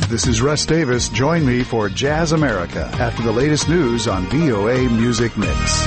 This is Russ Davis. Join me for Jazz America after the latest news on VOA Music Mix.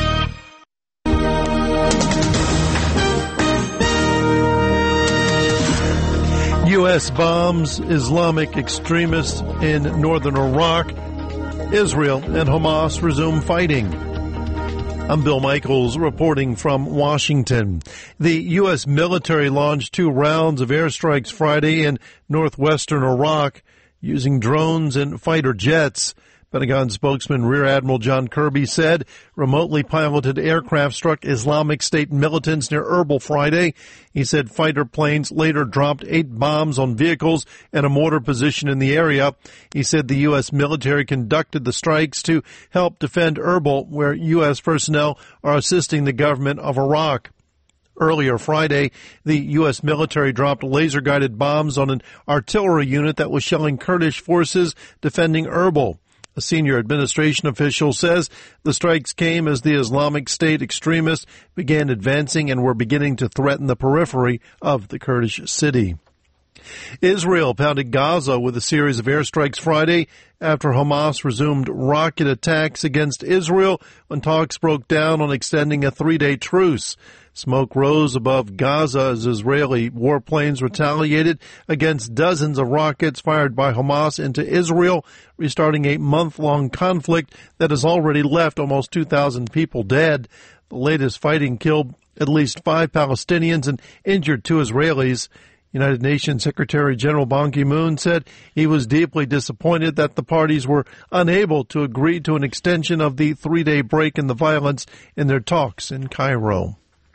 U.S. bombs Islamic extremists in northern Iraq. Israel and Hamas resume fighting. I'm Bill Michaels reporting from Washington. The U.S. military launched 2 rounds of airstrikes Friday in northwestern Iraq using drones and fighter jets. Pentagon spokesman Rear Admiral John Kirby said remotely piloted aircraft struck Islamic State militants near Erbil Friday. He said fighter planes later dropped 8 bombs on vehicles and a mortar position in the area. He said the U.S. military conducted the strikes to help defend Erbil, where U.S. personnel are assisting the government of Iraq. Earlier Friday, the U.S. military dropped laser-guided bombs on an artillery unit that was shelling Kurdish forces defending Erbil. A senior administration official says the strikes came as the Islamic State extremists began advancing and were beginning to threaten the periphery of the Kurdish city. Israel pounded Gaza with a series of airstrikes Friday after Hamas resumed rocket attacks against Israel when talks broke down on extending a 3-day truce. Smoke rose above Gaza as Israeli warplanes retaliated against dozens of rockets fired by Hamas into Israel, restarting a month-long conflict that has already left almost 2,000 people dead. The latest fighting killed at least 5 Palestinians and injured 2 Israelis. United Nations Secretary General Ban Ki-moon said he was deeply disappointed that the parties were unable to agree to an extension of the 3-day break in the violence in their talks in Cairo.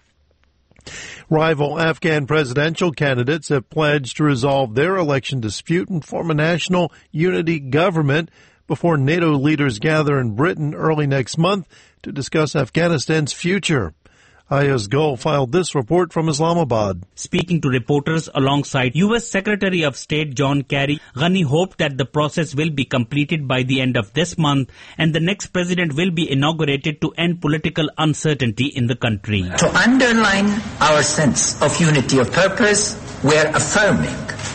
Rival Afghan presidential candidates have pledged to resolve their election dispute and form a national unity government before NATO leaders gather in Britain early next month to discuss Afghanistan's future. Ayaz Gul filed this report from Islamabad. Speaking to reporters alongside U.S. Secretary of State John Kerry, Ghani hoped that the process will be completed by the end of this month and the next president will be inaugurated to end political uncertainty in the country. To underline our sense of unity of purpose, we're affirming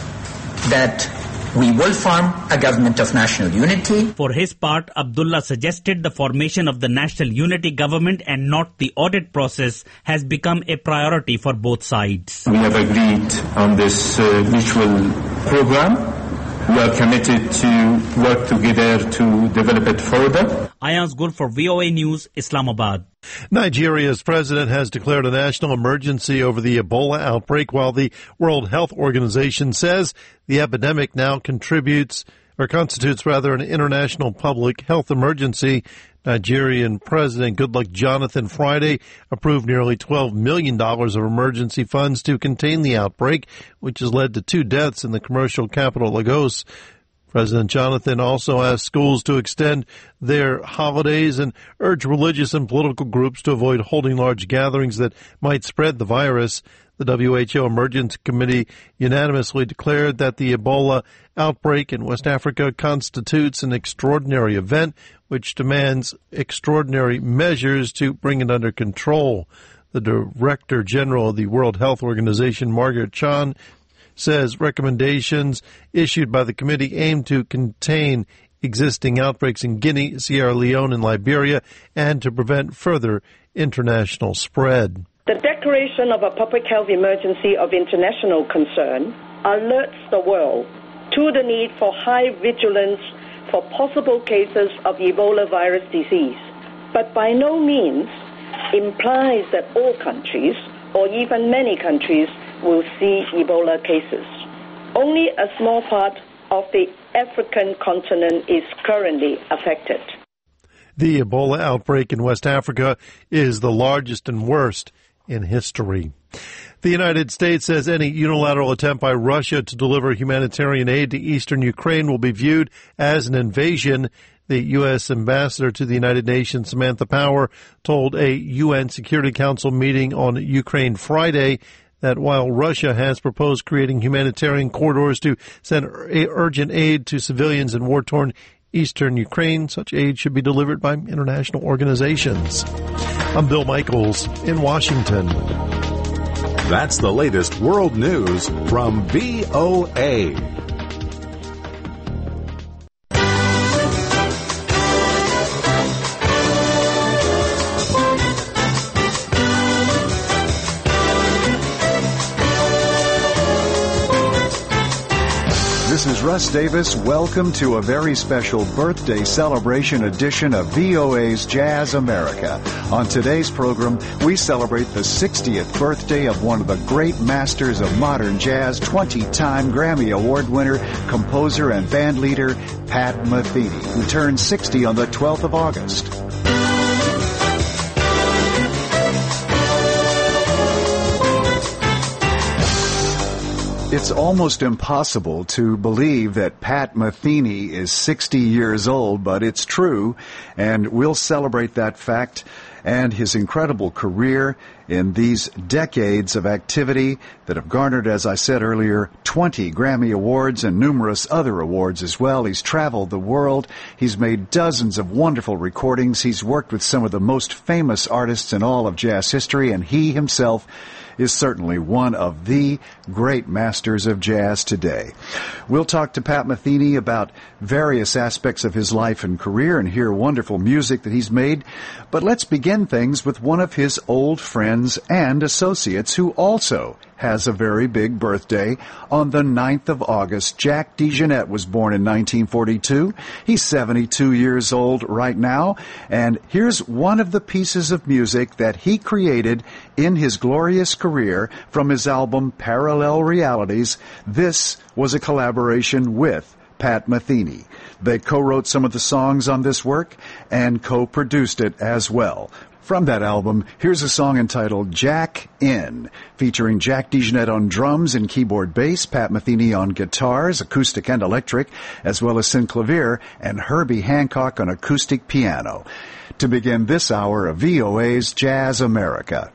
that we will form a government of national unity. For his part, Abdullah suggested the formation of the national unity government and not the audit process has become a priority for both sides. We have agreed on this mutual program. We are committed to work together to develop it further. Ayaz Gul for VOA News, Islamabad. Nigeria's president has declared a national emergency over the Ebola outbreak, while the World Health Organization says the epidemic now constitutes an international public health emergency. Nigerian President Goodluck Jonathan Friday approved nearly $12 million of emergency funds to contain the outbreak, which has led to 2 deaths in the commercial capital Lagos. President Jonathan also asked schools to extend their holidays and urged religious and political groups to avoid holding large gatherings that might spread the virus. The WHO Emergency Committee unanimously declared that the Ebola outbreak in West Africa constitutes an extraordinary event which demands extraordinary measures to bring it under control. The Director General of the World Health Organization, Margaret Chan, says recommendations issued by the committee aim to contain existing outbreaks in Guinea, Sierra Leone, and Liberia, and to prevent further international spread. The declaration of a public health emergency of international concern alerts the world to the need for high vigilance for possible cases of Ebola virus disease, but by no means implies that all countries, or even many countries, will see Ebola cases. Only a small part of the African continent is currently affected. The Ebola outbreak in West Africa is the largest and worst in history. The United States says any unilateral attempt by Russia to deliver humanitarian aid to eastern Ukraine will be viewed as an invasion. The U.S. ambassador to the United Nations, Samantha Power, told a UN Security Council meeting on Ukraine Friday that while Russia has proposed creating humanitarian corridors to send urgent aid to civilians in war-torn eastern Ukraine, such aid should be delivered by international organizations. I'm Bill Michaels in Washington. That's the latest world news from VOA. This is Russ Davis. Welcome to a very special birthday celebration edition of VOA's Jazz America. On today's program, we celebrate the 60th birthday of one of the great masters of modern jazz, 20-time Grammy Award winner, composer, and band leader, Pat Metheny, who turned 60 on the 12th of August. It's almost impossible to believe that Pat Metheny is 60 years old, but it's true, and we'll celebrate that fact and his incredible career in these decades of activity that have garnered, as I said earlier, 20 Grammy Awards and numerous other awards as well. He's traveled the world. He's made dozens of wonderful recordings. He's worked with some of the most famous artists in all of jazz history, and he himself is certainly one of the great masters of jazz today. We'll talk to Pat Metheny about various aspects of his life and career and hear wonderful music that he's made. But let's begin things with one of his old friends and associates who also has a very big birthday. On the 9th of August, Jack DeJohnette was born in 1942. He's 72 years old right now, and here's one of the pieces of music that he created in his glorious career from his album Parallel Realities. This was a collaboration with Pat Metheny. They co-wrote some of the songs on this work and co-produced it as well. From that album, here's a song entitled Jack In, featuring Jack DeJohnette on drums and keyboard bass, Pat Metheny on guitars, acoustic and electric, as well as synclavier, and Herbie Hancock on acoustic piano. To begin this hour of VOA's Jazz America.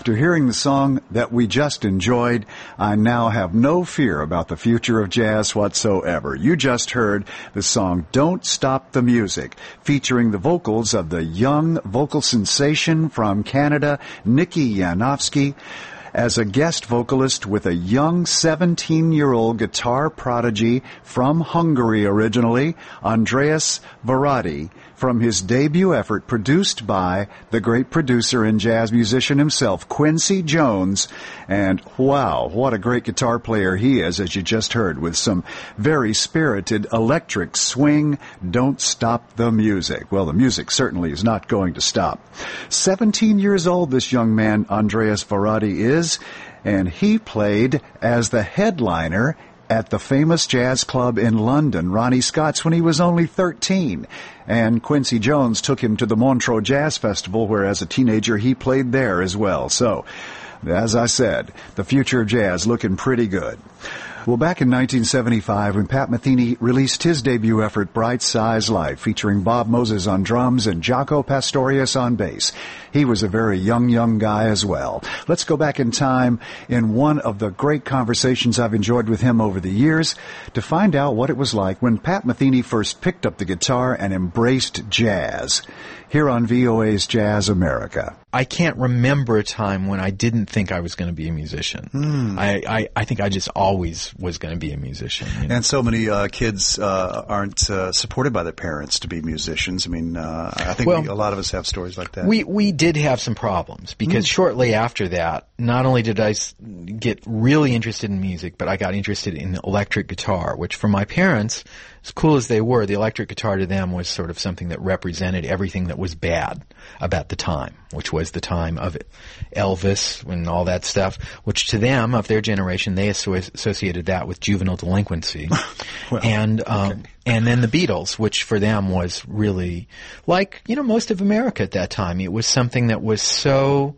After hearing the song that we just enjoyed, I now have no fear about the future of jazz whatsoever. You just heard the song Don't Stop the Music, featuring the vocals of the young vocal sensation from Canada, Nikki Janowski, as a guest vocalist with a young 17-year-old guitar prodigy from Hungary originally, Andreas Varadi, from his debut effort produced by the great producer and jazz musician himself, Quincy Jones. And wow, what a great guitar player he is, as you just heard, with some very spirited electric swing. Don't stop the music. Well, the music certainly is not going to stop. 17 years old, this young man, Andreas Varadi, is, and he played as the headliner at the famous jazz club in London, Ronnie Scott's, when he was only 13. And Quincy Jones took him to the Montreux Jazz Festival, where as a teenager he played there as well. So, as I said, the future of jazz looking pretty good. Well, back in 1975, when Pat Metheny released his debut effort, Bright Size Life, featuring Bob Moses on drums and Jaco Pastorius on bass, he was a very young guy as well. Let's go back in time in one of the great conversations I've enjoyed with him over the years to find out what it was like when Pat Metheny first picked up the guitar and embraced jazz. Here on VOA's Jazz America. I can't remember a time when I didn't think I was going to be a musician. I think I just always was going to be a musician. You know? And so many kids aren't supported by their parents to be musicians. I mean, I think a lot of us have stories like that. We did have some problems because shortly after that, not only did I get really interested in music, but I got interested in electric guitar, which for my parents, as cool as they were, the electric guitar to them was sort of something that represented everything that was bad about the time, which was the time of Elvis and all that stuff, which to them, of their generation, they associated that with juvenile delinquency. And then the Beatles, which for them was really like, most of America at that time. It was something that was so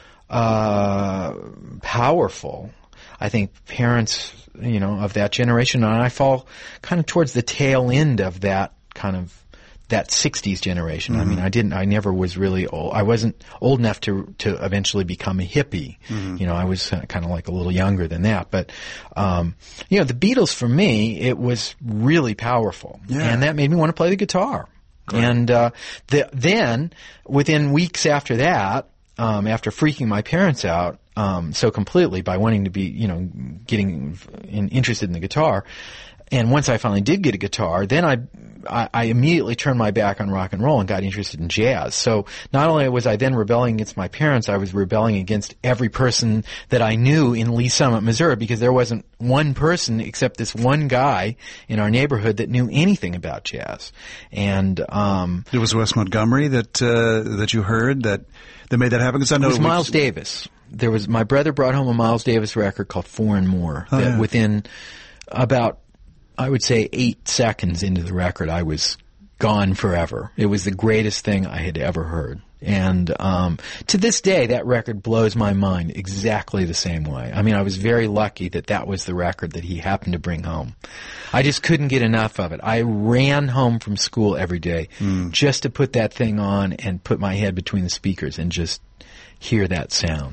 powerful. I think parents, of that generation, and I fall kind of towards the tail end of that kind of that 60s generation. I mean, I never was really old. I wasn't old enough to eventually become a hippie. I was kind of like a little younger than that. But, the Beatles for me, it was really powerful. Yeah. And that made me want to play the guitar. Great. And, then within weeks after that, after freaking my parents out, so completely by wanting to be, getting interested in the guitar. And once I finally did get a guitar, then I immediately turned my back on rock and roll and got interested in jazz. So not only was I then rebelling against my parents, I was rebelling against every person that I knew in Lee Summit, Missouri, because there wasn't one person except this one guy in our neighborhood that knew anything about jazz. And it was Wes Montgomery that you heard that made that happen. Because I know it was Miles Davis. My brother brought home a Miles Davis record called 4 and More. Within about, I would say, 8 seconds into the record, I was gone forever. It was the greatest thing I had ever heard. And to this day, that record blows my mind exactly the same way. I mean, I was very lucky that was the record that he happened to bring home. I just couldn't get enough of it. I ran home from school every day just to put that thing on and put my head between the speakers and just hear that sound.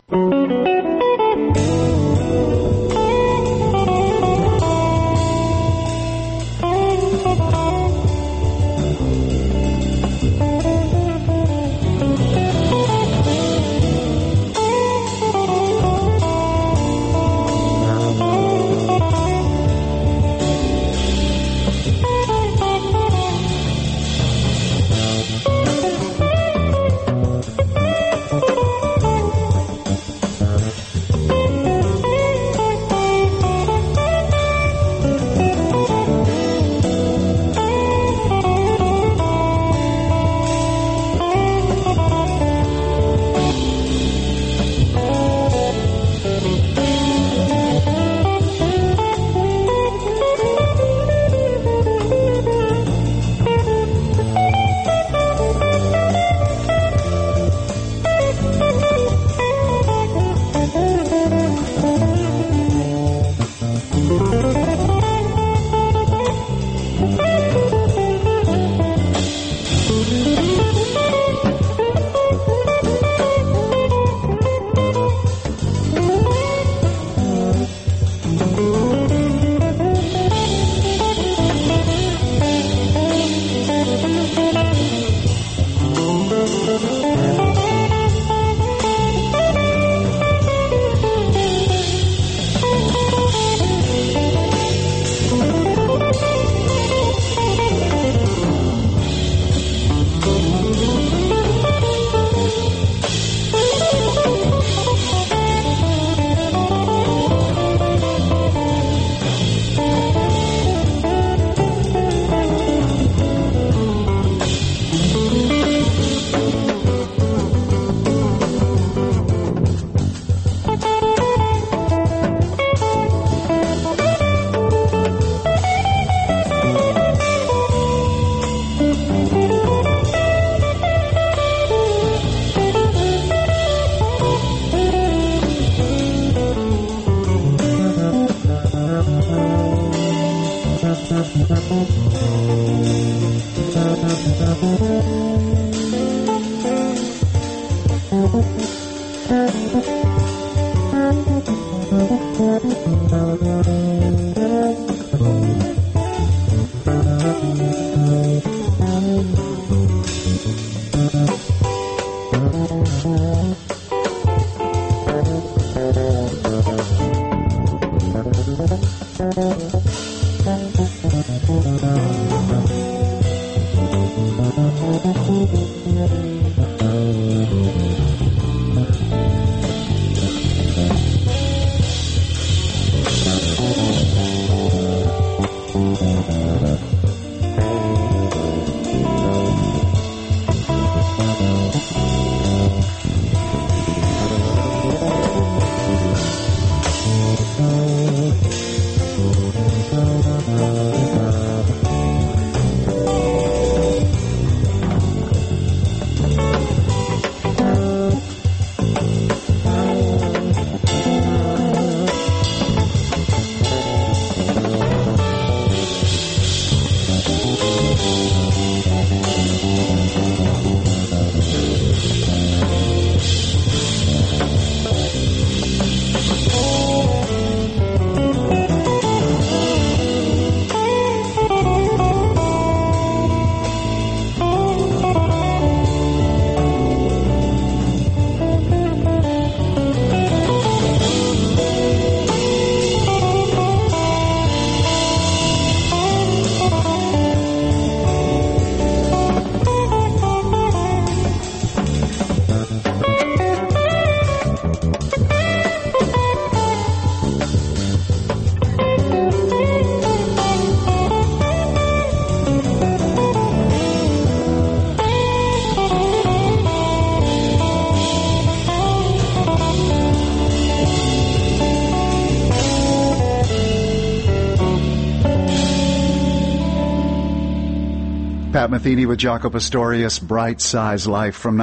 Pat Metheny with Jaco Pastorius, Bright Size Life from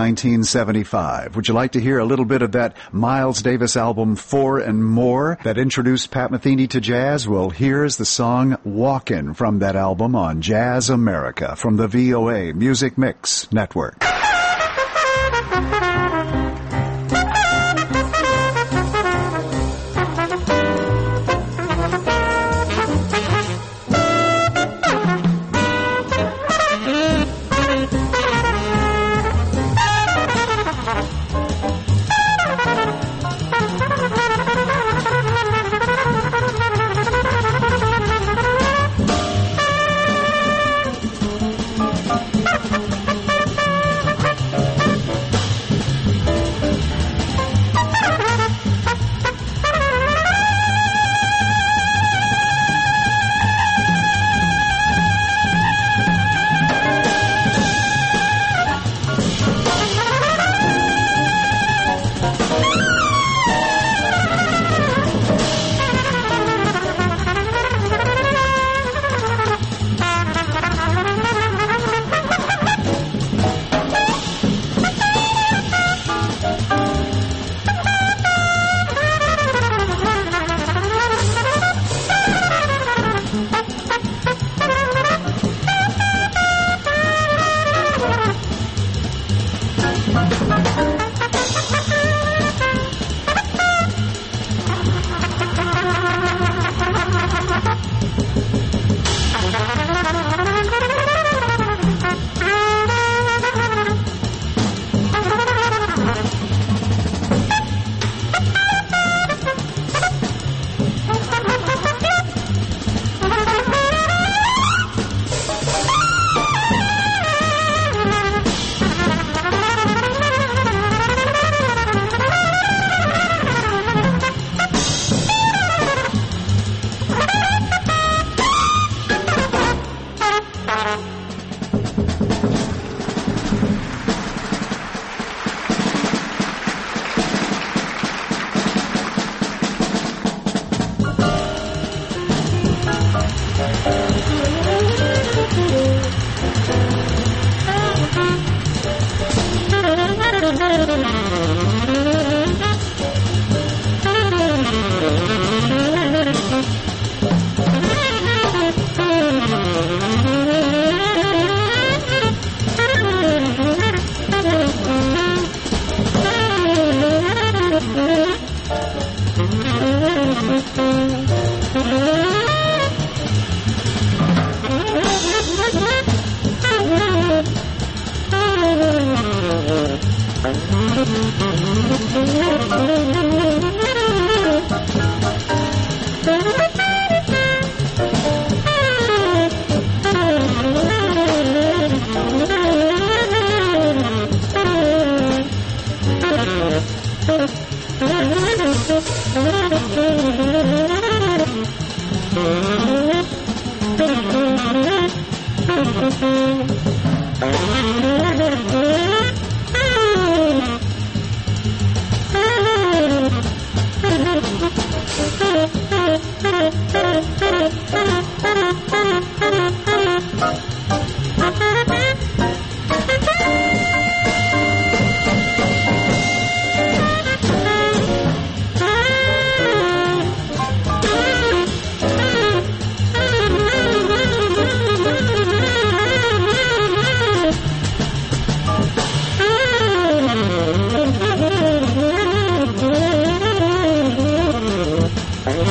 1975. Would you like to hear a little bit of that Miles Davis album, Four and More, that introduced Pat Metheny to jazz? Well, here's the song Walkin' from that album on Jazz America from the VOA Music Mix Network.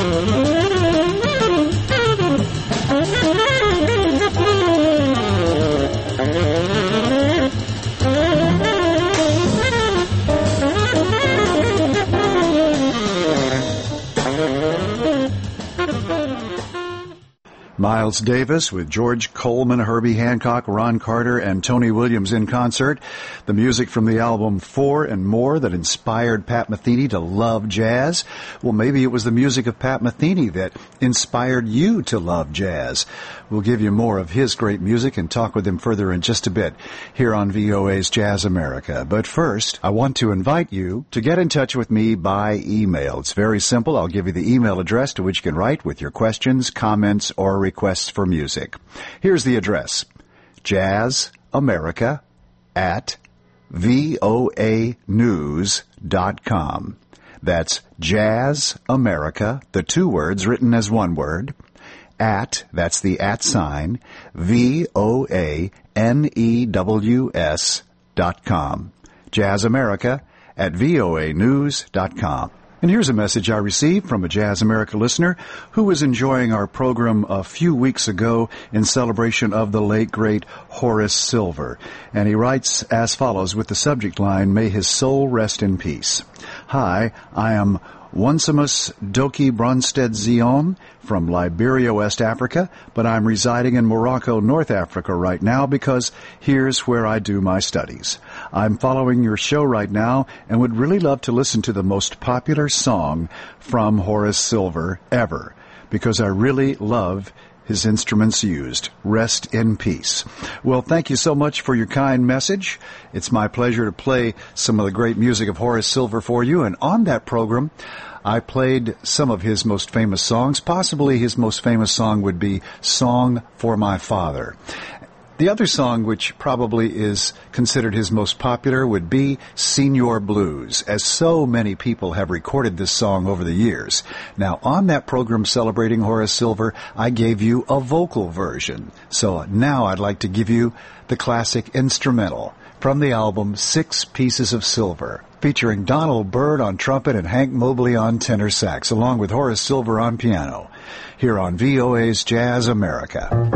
Miles Davis with George Coleman, Herbie Hancock, Ron Carter, and Tony Williams in concert. The music from the album Four and More that inspired Pat Metheny to love jazz. Well, maybe it was the music of Pat Metheny that inspired you to love jazz. We'll give you more of his great music and talk with him further in just a bit here on VOA's Jazz America. But first, I want to invite you to get in touch with me by email. It's very simple. I'll give you the email address to which you can write with your questions, comments, or requests for music. Here's the address: jazzamerica@voanews.com. That's jazzamerica, the two words written as one word, that's the @ sign, VOANEWS.com. jazzamerica@voanews.com. And here's a message I received from a Jazz America listener who was enjoying our program a few weeks ago in celebration of the late, great Horace Silver. And he writes as follows with the subject line, "May his soul rest in peace." Hi, I am Onesimus Doki Bronsted Zion from Liberia, West Africa, but I'm residing in Morocco, North Africa right now because here's where I do my studies. I'm following your show right now and would really love to listen to the most popular song from Horace Silver ever because I really love his instruments used. Rest in peace. Well, thank you so much for your kind message. It's my pleasure to play some of the great music of Horace Silver for you. And on that program, I played some of his most famous songs. Possibly his most famous song would be Song for My Father. The other song, which probably is considered his most popular, would be Senior Blues, as so many people have recorded this song over the years. Now, on that program celebrating Horace Silver, I gave you a vocal version. So now I'd like to give you the classic instrumental from the album Six Pieces of Silver, featuring Donald Byrd on trumpet and Hank Mobley on tenor sax, along with Horace Silver on piano, here on VOA's Jazz America.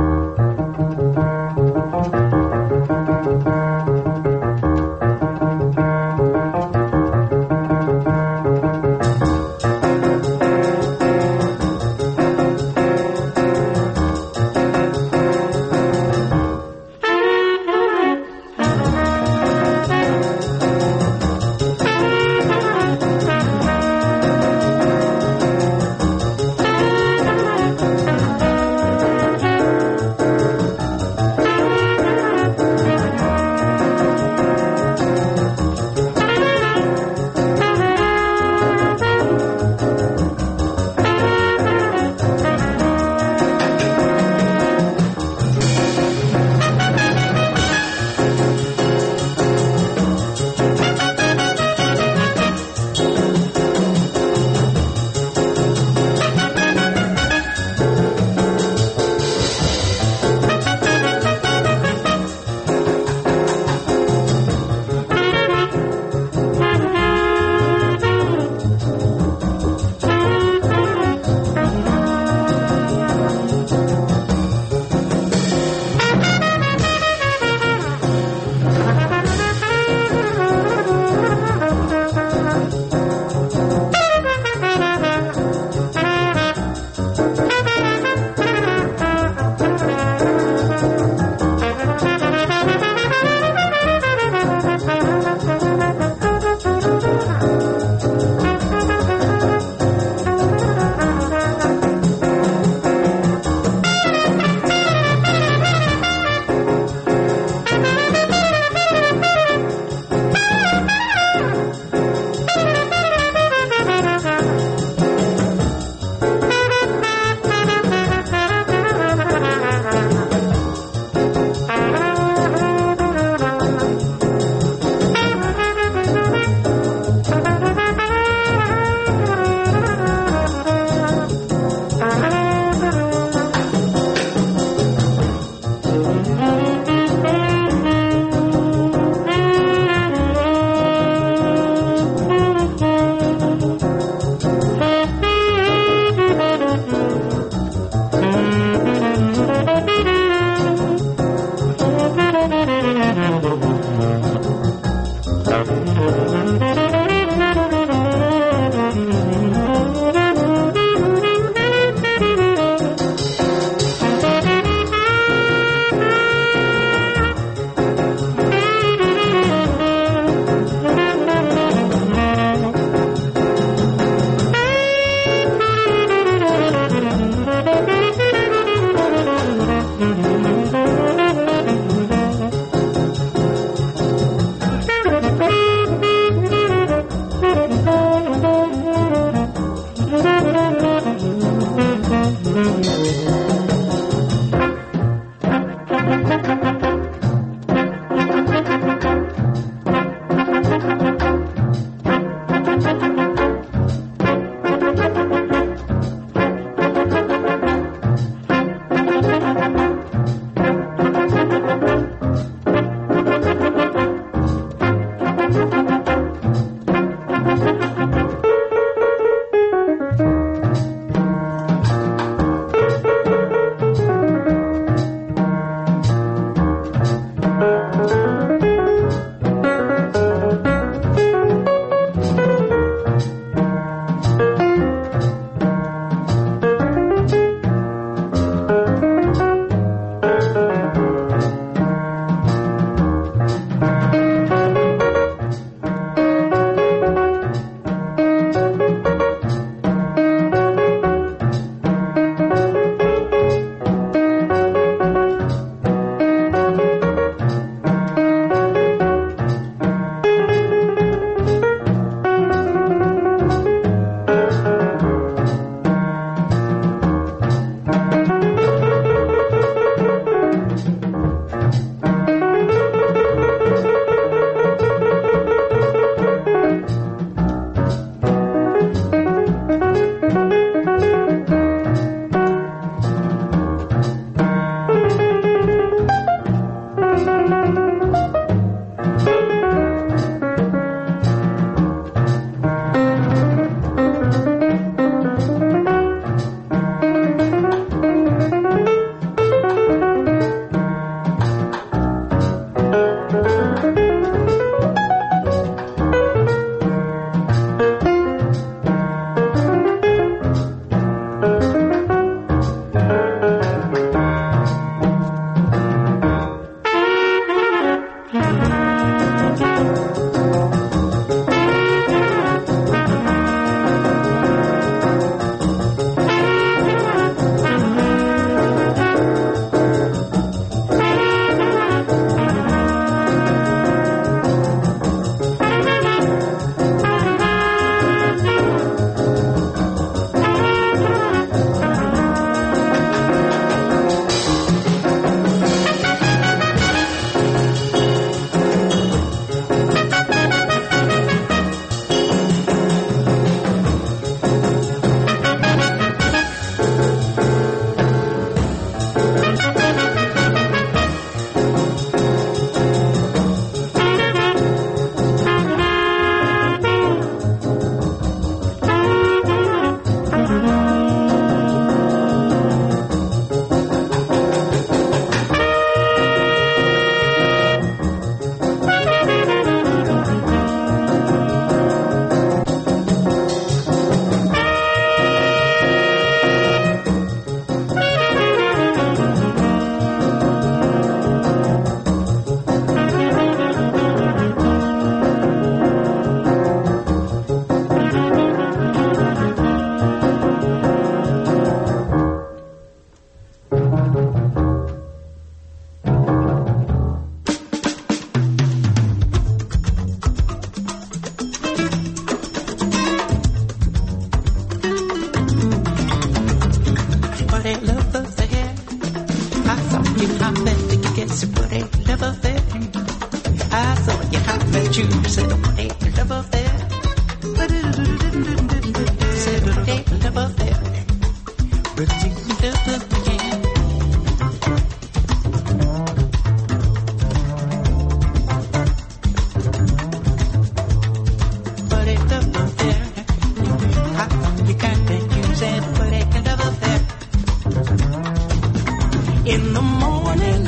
In the morning,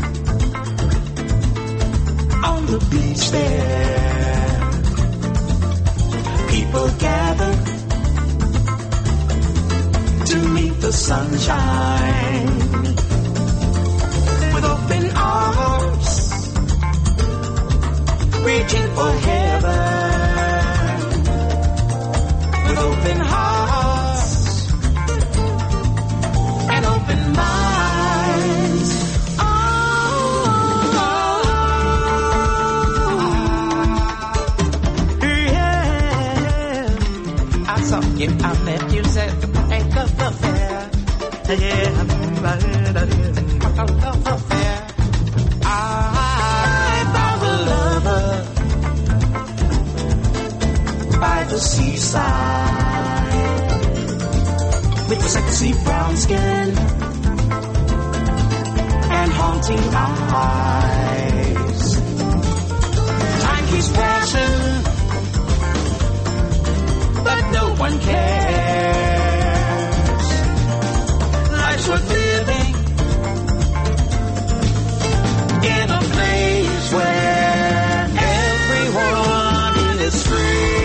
on the beach there, people gather to meet the sunshine with open arms, reaching for heaven with open hearts and open minds. You, I met you, said, ain't love affair. Yeah, love affair. I found a lover by the seaside with sexy brown skin and haunting eyes. Time keeps passing, but no one cares. Life's worth living in a place where everyone is free.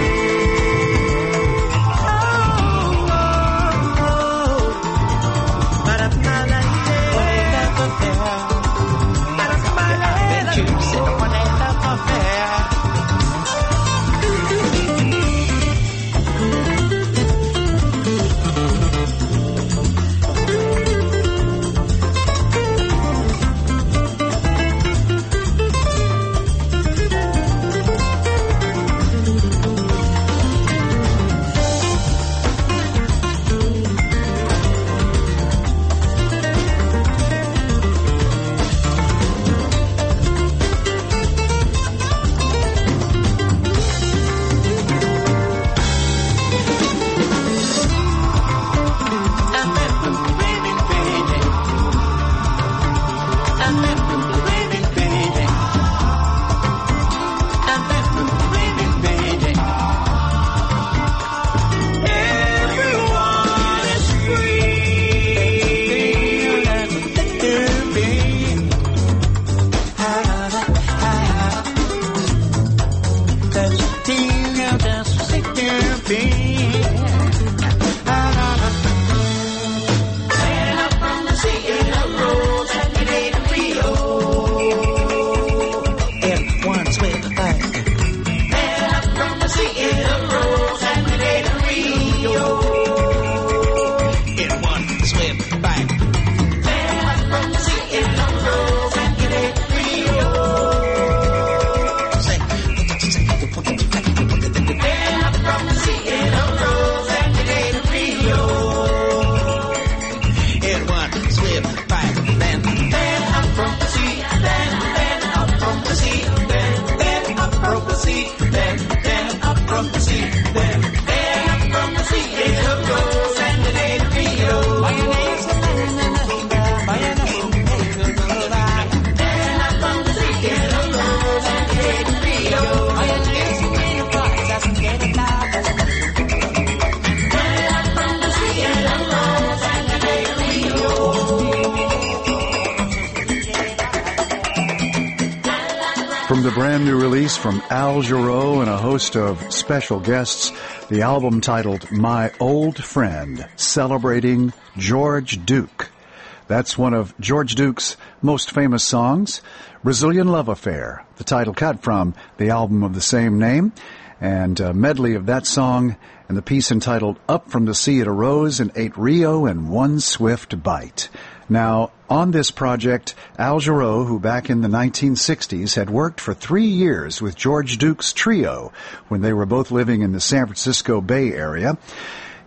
From the brand new release from Al Jarreau and a host of special guests, the album titled My Old Friend, celebrating George Duke. That's one of George Duke's most famous songs, Brazilian Love Affair, the title cut from the album of the same name, and a medley of that song and the piece entitled Up from the Sea It Arose and Ate Rio in One Swift Bite. Now, on this project, Al Jarreau, who back in the 1960s had worked for 3 years with George Duke's trio when they were both living in the San Francisco Bay Area,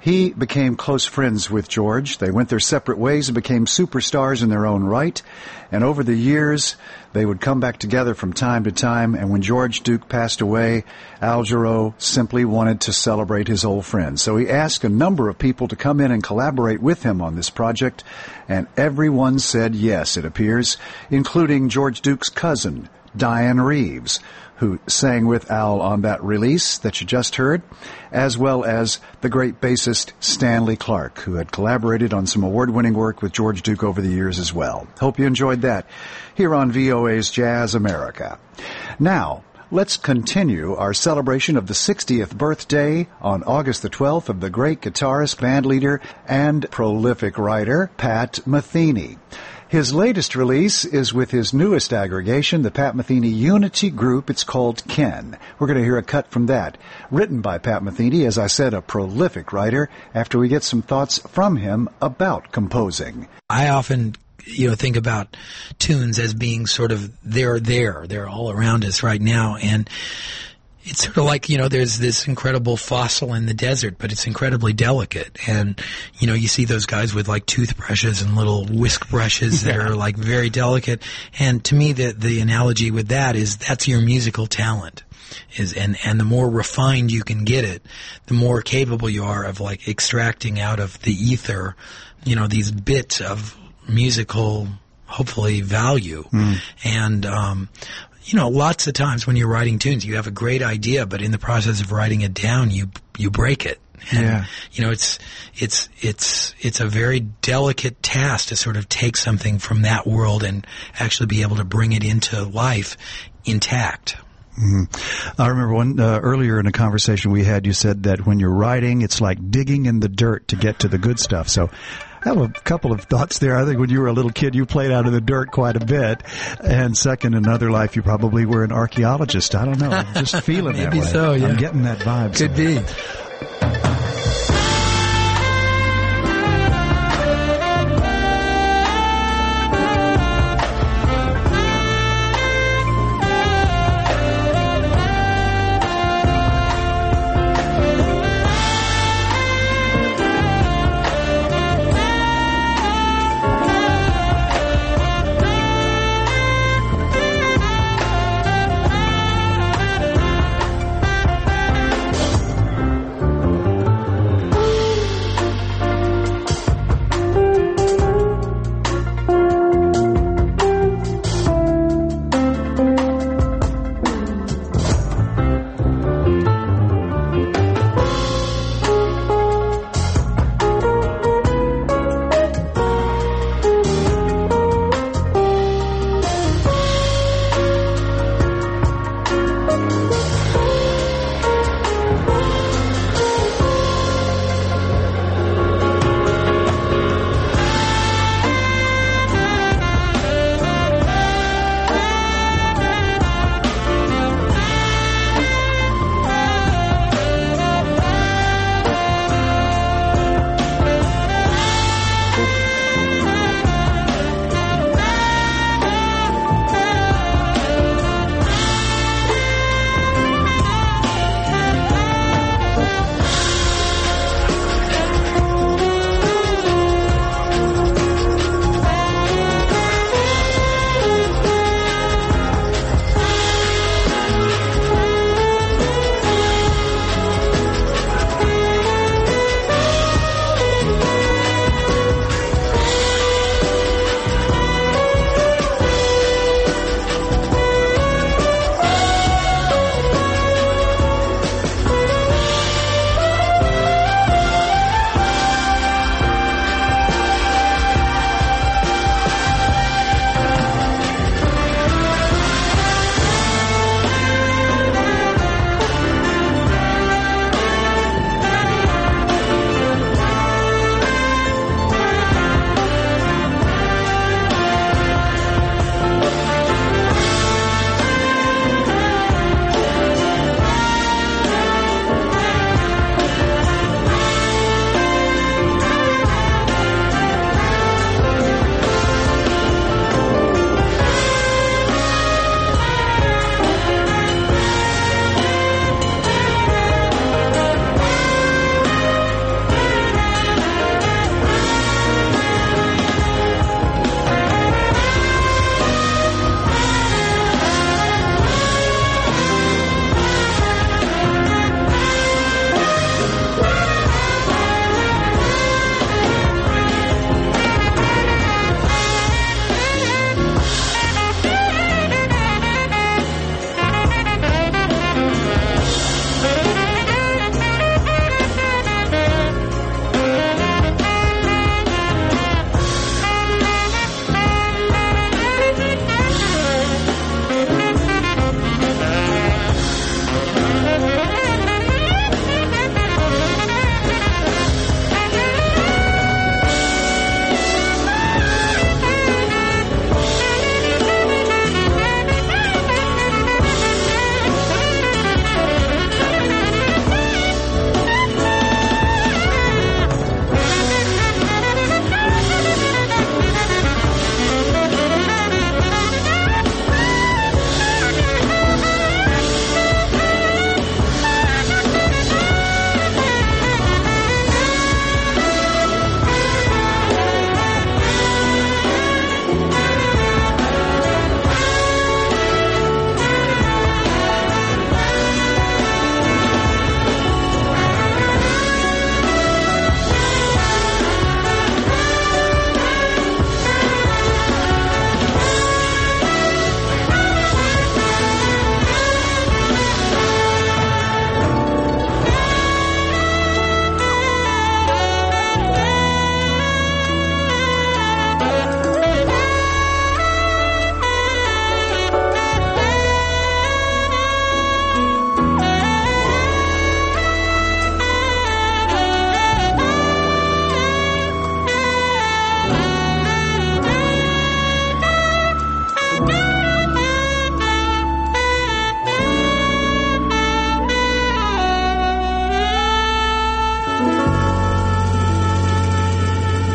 He became close friends with George. They went their separate ways and became superstars in their own right. And over the years, they would come back together from time to time. And when George Duke passed away, Al Jarreau simply wanted to celebrate his old friend. So he asked a number of people to come in and collaborate with him on this project. And everyone said yes, it appears, including George Duke's cousin, Diane Reeves, who sang with Al on that release that you just heard, as well as the great bassist Stanley Clarke, who had collaborated on some award-winning work with George Duke over the years as well. Hope you enjoyed that here on VOA's Jazz America. Now, let's continue our celebration of the 60th birthday on August the 12th of the great guitarist, bandleader, and prolific writer, Pat Metheny. His latest release is with his newest aggregation, the Pat Metheny Unity Group. It's called Ken. We're going to hear a cut from that, written by Pat Metheny, as I said, a prolific writer, after we get some thoughts from him about composing. I often think about tunes as being sort of they're all around us right now, and it's sort of like, there's this incredible fossil in the desert, but it's incredibly delicate. And, you see those guys with like toothbrushes and little whisk brushes that are like very delicate. And to me, the analogy with that is that's your musical talent. And the more refined you can get it, the more capable you are of like extracting out of the ether, these bits of musical, hopefully, value. And, lots of times when you're writing tunes, you have a great idea, but in the process of writing it down, you break it. And, it's a very delicate task to sort of take something from that world and actually be able to bring it into life intact. I remember earlier in a conversation we had, you said that when you're writing, it's like digging in the dirt to get to the good stuff. So I have a couple of thoughts there. I think when you were a little kid, you played out of the dirt quite a bit. And second, in another life, you probably were an archaeologist. I don't know. I'm just feeling that way. Maybe so, yeah. I'm getting that vibe. Could be.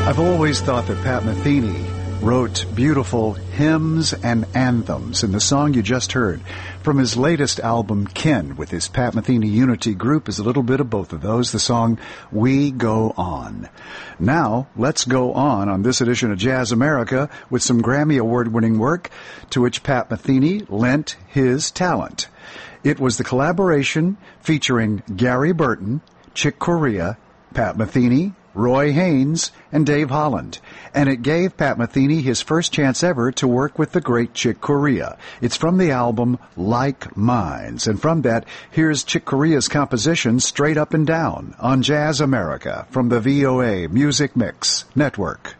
I've always thought that Pat Metheny wrote beautiful hymns and anthems, and the song you just heard from his latest album, Kin, with his Pat Metheny Unity Group, is a little bit of both of those, the song We Go On. Now, let's go on this edition of Jazz America with some Grammy Award-winning work to which Pat Metheny lent his talent. It was the collaboration featuring Gary Burton, Chick Corea, Pat Metheny, Roy Haynes, and Dave Holland. And it gave Pat Metheny his first chance ever to work with the great Chick Corea. It's from the album Like Minds. And from that, here's Chick Corea's composition, Straight Up and Down, on Jazz America from the VOA Music Mix Network.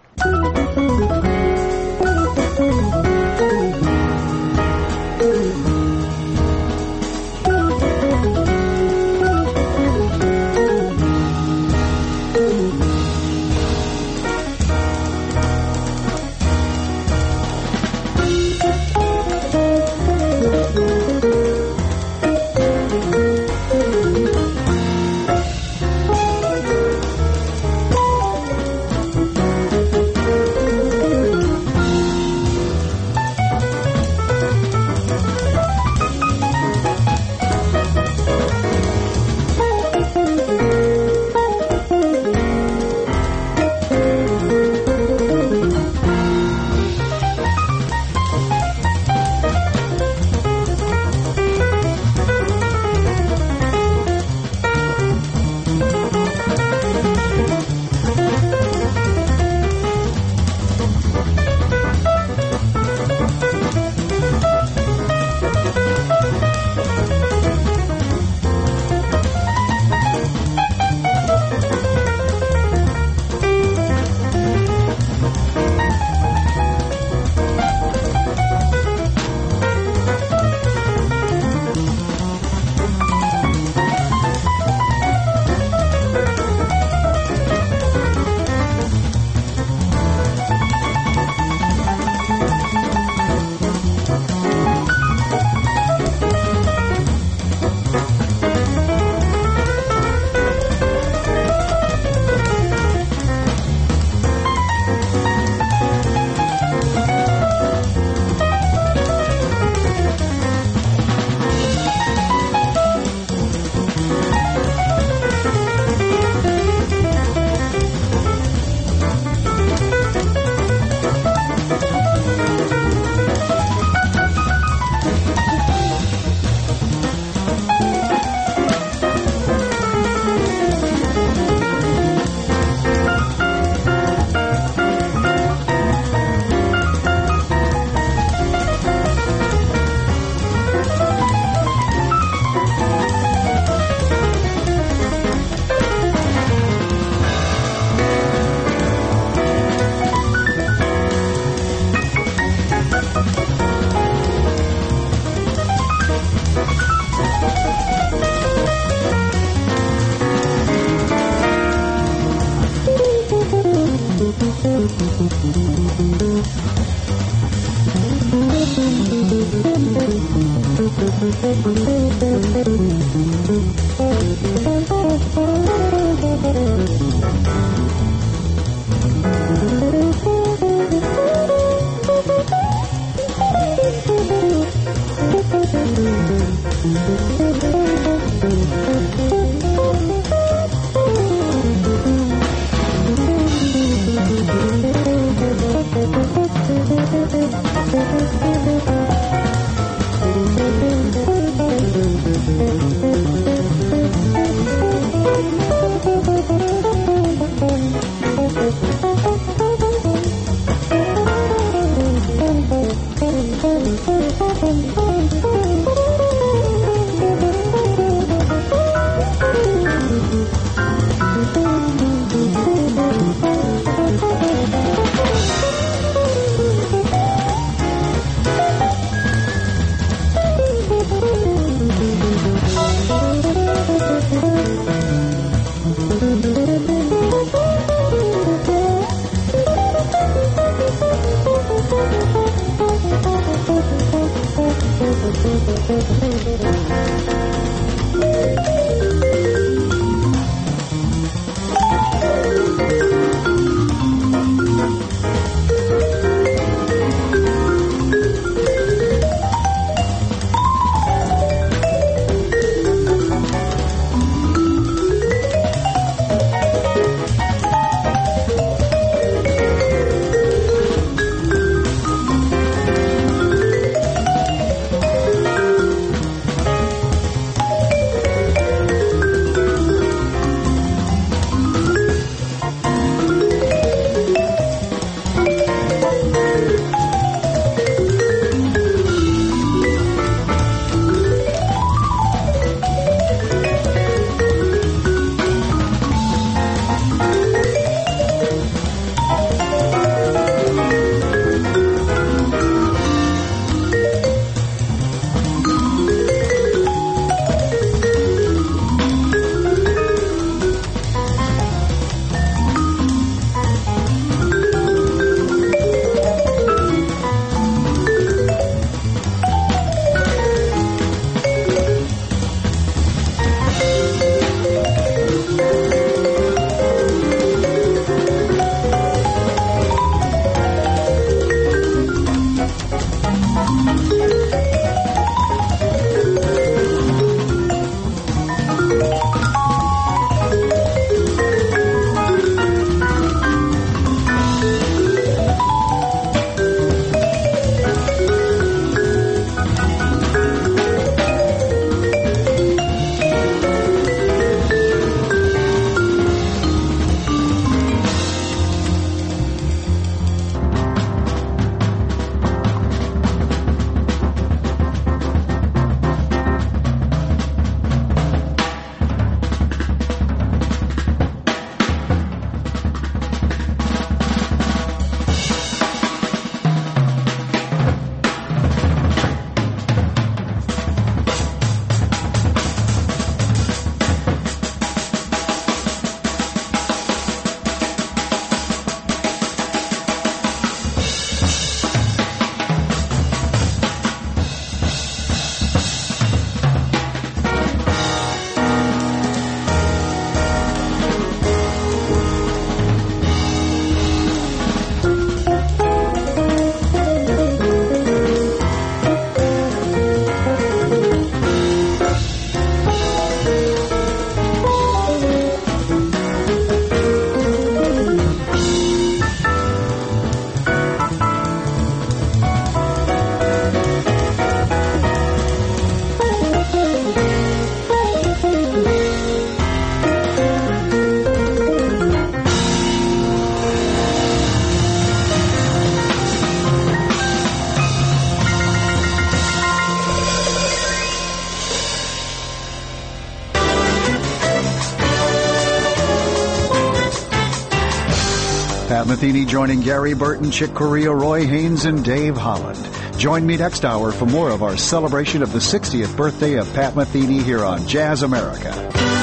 Pat Metheny joining Gary Burton, Chick Corea, Roy Haynes, and Dave Holland. Join me next hour for more of our celebration of the 60th birthday of Pat Metheny here on Jazz America.